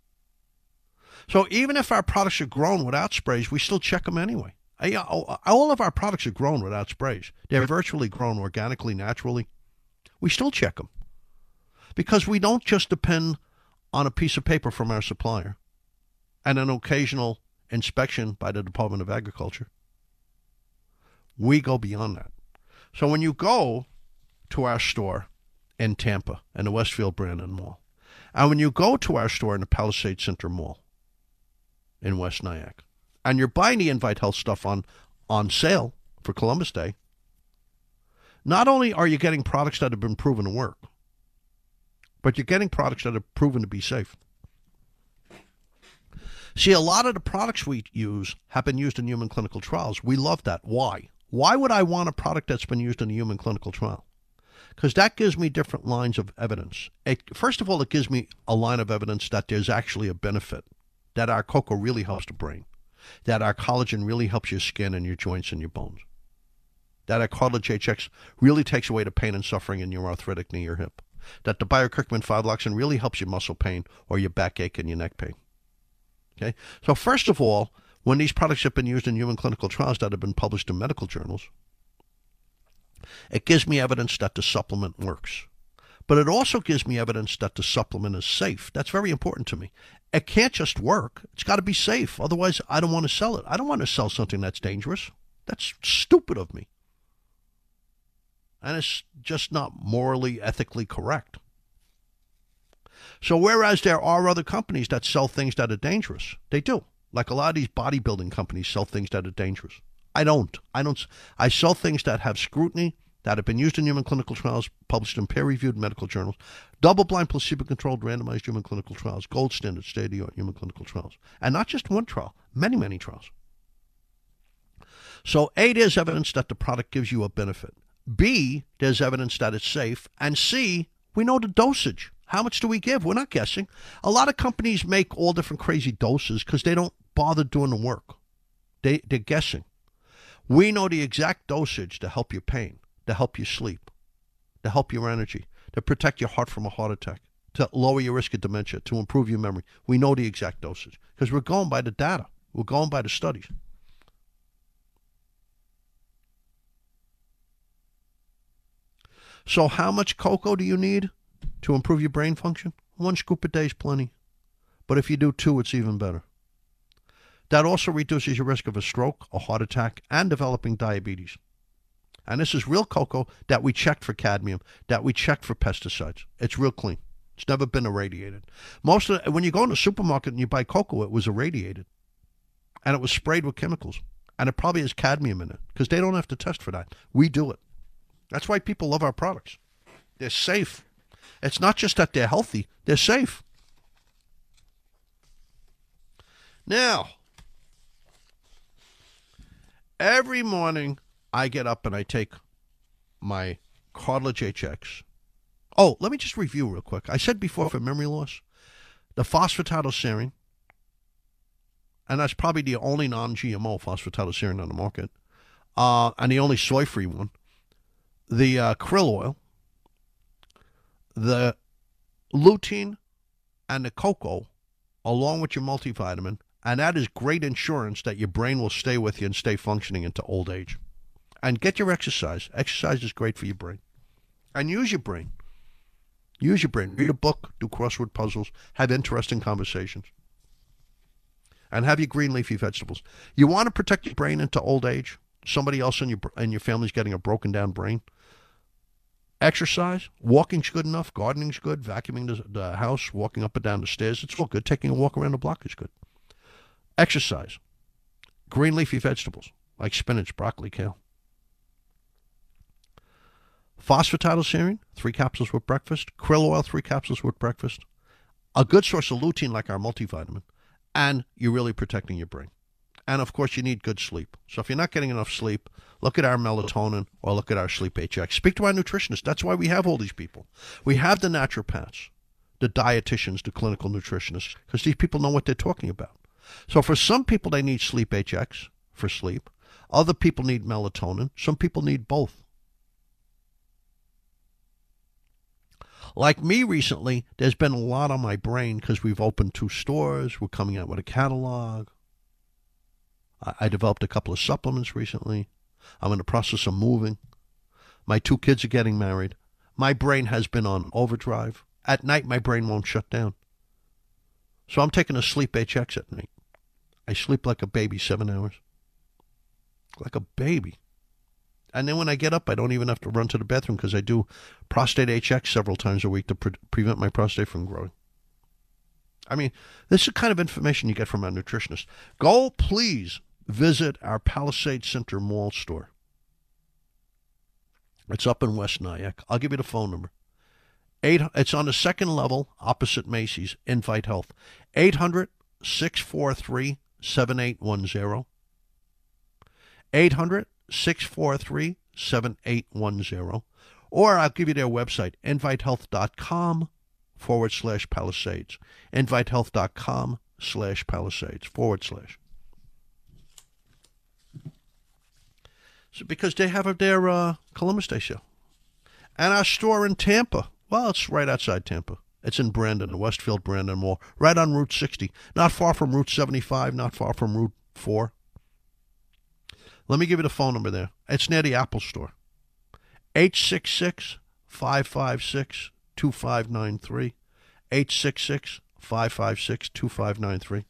So even if our products are grown without sprays, we still check them anyway. All of our products are grown without sprays. They're virtually grown organically, naturally. We still check them. Because we don't just depend on a piece of paper from our supplier and an occasional inspection by the Department of Agriculture. We go beyond that. So when you go to our store in Tampa and the Westfield Brandon Mall, and when you go to our store in the Palisade Center Mall in West Nyack, and you're buying the Invite Health stuff on, on sale for Columbus Day, not only are you getting products that have been proven to work, but you're getting products that are proven to be safe. See, a lot of the products we use have been used in human clinical trials. We love that. Why? Why would I want a product that's been used in a human clinical trial? Because that gives me different lines of evidence. It, first of all, it gives me a line of evidence that there's actually a benefit, that our cocoa really helps the brain, that our collagen really helps your skin and your joints and your bones, that our cartilage H X really takes away the pain and suffering in your arthritic knee or hip, that the BioCurcumin five Loxin really helps your muscle pain or your backache and your neck pain. Okay? So first of all, when these products have been used in human clinical trials that have been published in medical journals, it gives me evidence that the supplement works. But it also gives me evidence that the supplement is safe. That's very important to me. It can't just work. It's got to be safe. Otherwise, I don't want to sell it. I don't want to sell something that's dangerous. That's stupid of me. And it's just not morally, ethically correct. So whereas there are other companies that sell things that are dangerous, they do. Like a lot of these bodybuilding companies sell things that are dangerous. I don't. I don't. I sell things that have scrutiny, that have been used in human clinical trials, published in peer-reviewed medical journals, double-blind, placebo-controlled, randomized human clinical trials, gold standard, state-of-the-art human clinical trials. And not just one trial, many, many trials. So A, there's evidence that the product gives you a benefit. B, there's evidence that it's safe. And C, we know the dosage. How much do we give? We're not guessing. A lot of companies make all different crazy doses because they don't bother doing the work. They, they're guessing. We know the exact dosage to help your pain, to help you sleep, to help your energy, to protect your heart from a heart attack, to lower your risk of dementia, to improve your memory. We know the exact dosage because we're going by the data. We're going by the studies. So how much cocoa do you need to improve your brain function? One scoop a day is plenty. But if you do two, it's even better. That also reduces your risk of a stroke, a heart attack, and developing diabetes. And this is real cocoa that we checked for cadmium, that we checked for pesticides. It's real clean. It's never been irradiated. Most of the, when you go in the supermarket and you buy cocoa, it was irradiated. And it was sprayed with chemicals. And it probably has cadmium in it because they don't have to test for that. We do it. That's why people love our products. They're safe. It's not just that they're healthy. They're safe. Now, Every morning I get up and I take my Cartilage H X. Oh, let me just review real quick. I said before for memory loss, the phosphatidylserine, and that's probably the only non-G M O phosphatidylserine on the market, uh, and the only soy-free one, the uh, krill oil, the lutein, and the cocoa, along with your multivitamin, and that is great insurance that your brain will stay with you and stay functioning into old age. And get your exercise. Exercise is great for your brain. And use your brain. Use your brain. Read a book, do crossword puzzles, have interesting conversations. And have your green leafy vegetables. You want to protect your brain into old age? Somebody else in your in your family's getting a broken down brain? Exercise. Walking's good enough. Gardening's good. Vacuuming the, the house, walking up and down the stairs, it's all good. Taking a walk around the block is good. Exercise. Green leafy vegetables like spinach, broccoli, kale. Phosphatidylserine, three capsules with breakfast. Krill oil, three capsules with breakfast. A good source of lutein like our multivitamin. And you're really protecting your brain. And, of course, you need good sleep. So if you're not getting enough sleep, look at our melatonin or look at our Sleep H X. Speak to our nutritionist. That's why we have all these people. We have the naturopaths, the dietitians, the clinical nutritionists, because these people know what they're talking about. So for some people, they need Sleep H X for sleep. Other people need melatonin. Some people need both. Like me recently, there's been a lot on my brain because we've opened two stores. We're coming out with a catalog. I, I developed a couple of supplements recently. I'm in the process of moving. My two kids are getting married. My brain has been on overdrive. At night, my brain won't shut down. So I'm taking a Sleep H X at night. I sleep like a baby seven hours. Like a baby. And then when I get up, I don't even have to run to the bathroom because I do prostate H X several times a week to pre- prevent my prostate from growing. I mean, this is the kind of information you get from our nutritionist. Go, please, visit our Palisade Center Mall store. It's up in West Nyack. I'll give you the phone number. Eight, it's on the second level opposite Macy's, Invite Health. eight hundred, six four three, seven eight one zero. eight hundred, six four three, seven eight one zero. Or I'll give you their website, invitehealth.com forward slash Palisades. Invitehealth.com slash Palisades forward slash. So because they have their uh, Columbus Day sale. And our store in Tampa, well, it's right outside Tampa. It's in Brandon, the Westfield Brandon Mall, right on Route sixty. Not far from Route seventy-five, not far from Route four. Let me give you the phone number there. It's near the Apple Store. eight six six, five five six, two five nine three. eight six six, five five six, two five nine three.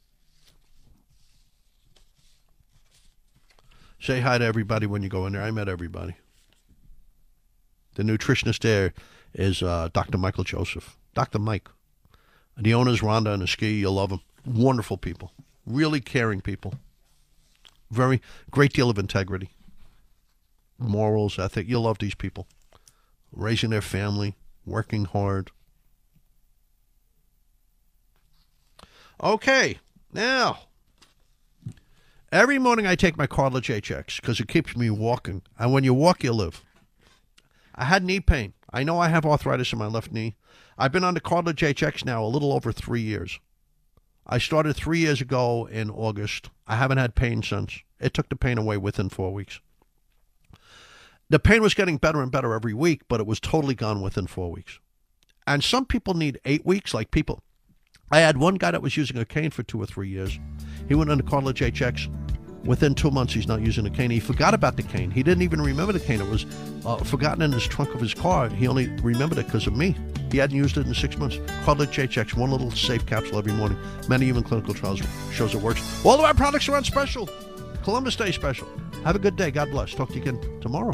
Say hi to everybody when you go in there. I met everybody. The nutritionist there is uh, Doctor Michael Joseph. Doctor Mike. The owner's Rhonda and Ski. You'll love them. Wonderful people. Really caring people. Very great deal of integrity, morals, ethic. You'll love these people. Raising their family, working hard. Okay, now, every morning I take my Cartilage H X because it keeps me walking. And when you walk, you live. I had knee pain. I know I have arthritis in my left knee. I've been on the Cartilage H X now a little over three years. I started three years ago in August. I haven't had pain since. It took the pain away within four weeks. The pain was getting better and better every week, but it was totally gone within four weeks. And some people need eight weeks, like people. I had one guy that was using a cane for two or three years. He went on the Cartilage H X. Within two months, he's not using the cane. He forgot about the cane. He didn't even remember the cane. It was uh, forgotten in his trunk of his car. He only remembered it because of me. He hadn't used it in six months. Cartilage H X, one little safe capsule every morning. Many even clinical trials shows it works. All of our products are on special. Columbus Day special. Have a good day. God bless. Talk to you again tomorrow.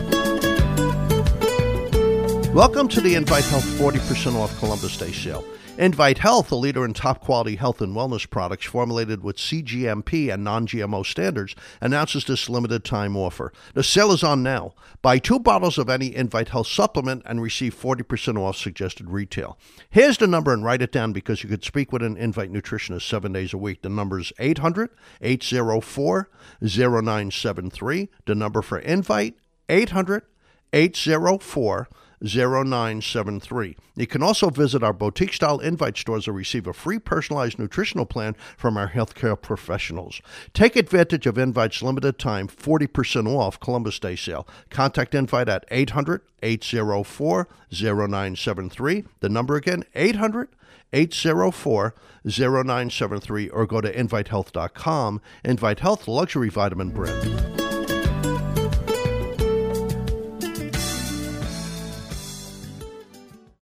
Welcome to the Invite Health forty percent off Columbus Day sale. Invite Health, a leader in top-quality health and wellness products formulated with C G M P and non-G M O standards, announces this limited-time offer. The sale is on now. Buy two bottles of any Invite Health supplement and receive forty percent off suggested retail. Here's the number, and write it down because you could speak with an Invite nutritionist seven days a week. The number is eight hundred, eight oh four, oh nine seven three. The number for Invite, eight hundred, eight oh four, oh nine seven three. You can also visit our boutique-style Invite stores or receive a free personalized nutritional plan from our healthcare professionals. Take advantage of Invite's limited-time forty percent off Columbus Day sale. Contact Invite at eight hundred, eight oh four, oh nine seven three. The number again, eight hundred, eight oh four, oh nine seven three, or go to invite health dot com. Invite Health, luxury vitamin brand.